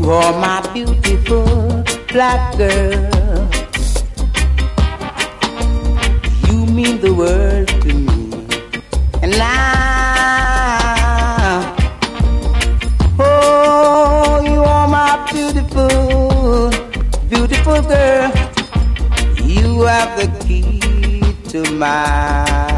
are my beautiful black girl. You mean the world to me. And now, oh, you are my beautiful, beautiful girl. You have the key to my